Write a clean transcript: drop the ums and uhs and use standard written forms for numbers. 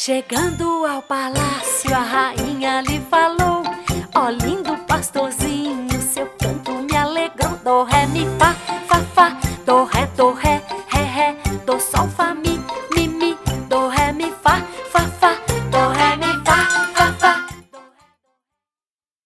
Chegando ao palácio, a rainha lhe falou: ó lindo pastorzinho, seu canto me alegrou. Do, ré, mi, fá, fá, fá. Do, ré, ré, ré. Do, sol, fá, mi.